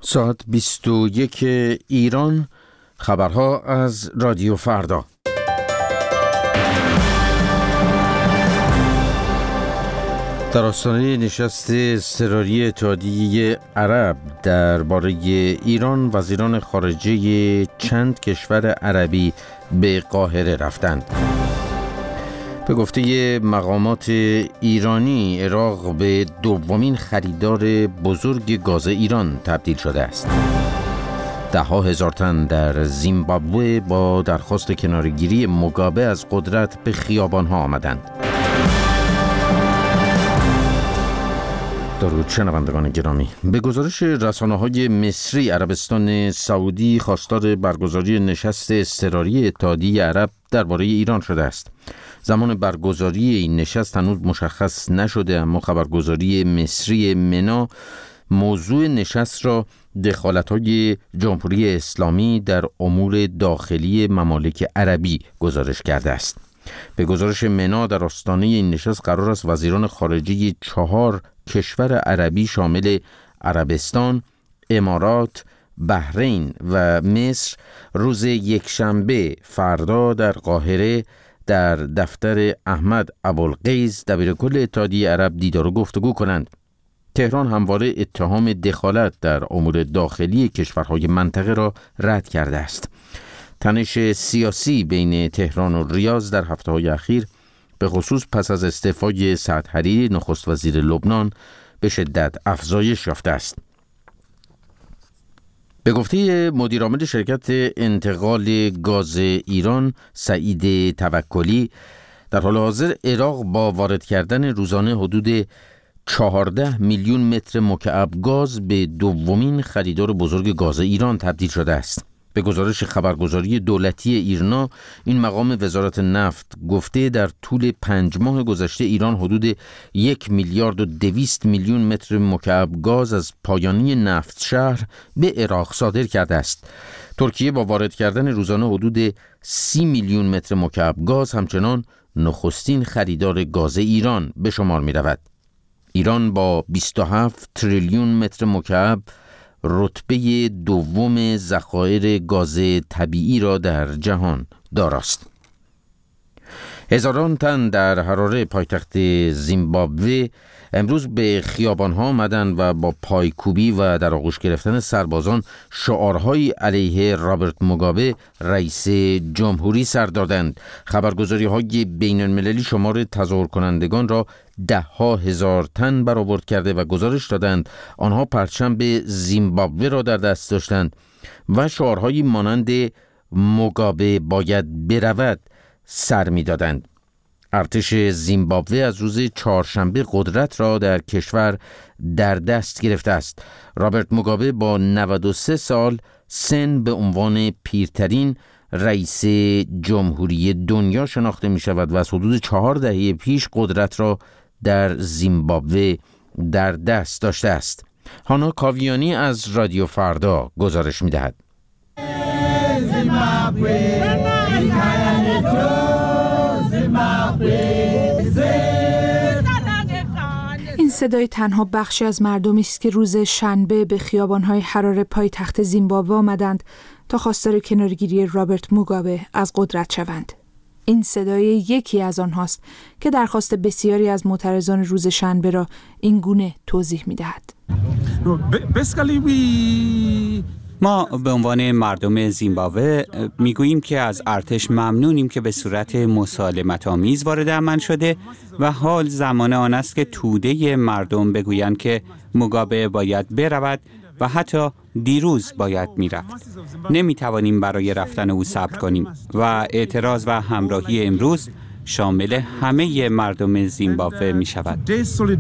ساعت 21 ایران. خبرها از رادیو فردا. در آستانه نشست اضطراری اتحادیه عرب درباره ایران، وزیران خارجه چند کشور عربی به قاهره رفتند. به گفته مقامات ایرانی، عراق به دومین خریدار بزرگ گاز ایران تبدیل شده است. ده‌ها هزار تن در زیمبابوه با درخواست کنارگیری موگابه از قدرت به خیابان‌ها آمدند. درود شنوندگان گرامی. به گزارش رسانه‌های مصری، عربستان سعودی خواستار برگزاری نشست اضطراری اتحادیه عرب درباره ایران شده است. زمان برگزاری این نشست هنوز مشخص نشده، اما خبرگزاری مصری منا موضوع نشست را دخالت‌های جمهوری اسلامی در امور داخلی ممالک عربی گزارش کرده است. به گزارش منا، در آستانه این نشست قرار است وزیران خارجه 4 کشور عربی شامل عربستان، امارات، بحرین و مصر روز یکشنبه فردا در قاهره در دفتر احمد ابوالقیس دبیرکل اتحادیه عرب دیدار و گفتگو کنند. تهران همواره اتهام دخالت در امور داخلی کشورهای منطقه را رد کرده است. تنش سیاسی بین تهران و ریاض در هفته‌های اخیر، به خصوص پس از استعفای سعد حریری نخست وزیر لبنان، به شدت افزایش یافته است. به گفته مدیرعامل شرکت انتقال گاز ایران سعید توکلی، در حال حاضر عراق با وارد کردن روزانه حدود 14 میلیون متر مکعب گاز به دومین خریدار بزرگ گاز ایران تبدیل شده است. به گزارش خبرگزاری دولتی ایرنا، این مقام وزارت نفت گفته در طول 5 ماه گذشته ایران حدود 1 میلیارد و 200 میلیون متر مکعب گاز از پایانی نفت شهر به عراق صادر کرده است. ترکیه با وارد کردن روزانه حدود 30 میلیون متر مکعب گاز همچنان نخستین خریدار گاز ایران به شمار می رود. ایران با 27 تریلیون متر مکعب رتبه دوم ذخایر گاز طبیعی را در جهان داراست. هزاران تن در حراره پایتخت زیمبابوه امروز به خیابان‌ها آمدند و با پایکوبی و در آغوش گرفتن سربازان شعارهایی علیه رابرت موگابه رئیس جمهوری سر دادند. خبرگزاری‌های بین‌المللی شمار تظاهر کنندگان را 10,000 تن برآورد کرده و گزارش دادند آنها پرچم زیمبابوه را در دست داشتند و شعارهایی مانند موگابه باید برود سر می‌دادند. ارتش زیمبابوه از روز چهارشنبه قدرت را در کشور در دست گرفته است. رابرت موگابه با 93 سال سن به عنوان پیرترین رئیس جمهوری دنیا شناخته می شود و از حدود 4 دهه پیش قدرت را در زیمبابوه در دست داشته است. هانا کاویانی از رادیو فردا گزارش می دهد. این صدای تنها بخشی از مردمی است که روز شنبه به خیابان‌های حراره پایتخت زیمبابوه آمدند تا خواستار کنارگیری رابرت موگابه از قدرت شوند. این صدای یکی از آنهاست که درخواست بسیاری از معترضان روز شنبه را این گونه توضیح می‌دهد. ما به عنوان مردم زیمبابوه میگوییم که از ارتش ممنونیم که به صورت مسالمت‌آمیز وارد امن شده و حال زمان آن است که توده مردم بگویند که موگابه باید برود و حتی دیروز باید میرفت. نمیتوانیم برای رفتن او صبر کنیم و اعتراض و همراهی امروز شامل همه مردم زیمبابوه می شود.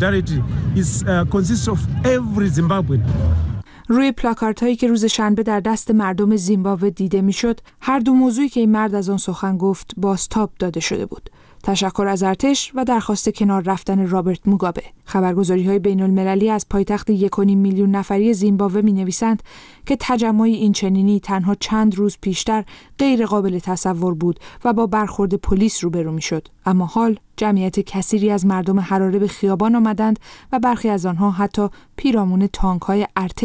روی پلاکارت هایی که روز شنبه در دست مردم زیمبابوه دیده می شد، هر دو موضوعی که این مرد از آن سخن گفت بازتاب داده شده بود: تشکر از ارتش و درخواست کنار رفتن رابرت موگابه. خبرگزاری‌های بین‌المللی از پایتخت 1.5 میلیون نفری زیمبابوه می‌نویسند که تجمعی اینچنینی تنها چند روز پیشتر غیر قابل تصور بود و با برخورد پلیس روبرو می‌شد، اما حال جمعیت کثیری از مردم حراره به خیابان آمدند و برخی از آنها حتی پیرامون تانک‌های ارتش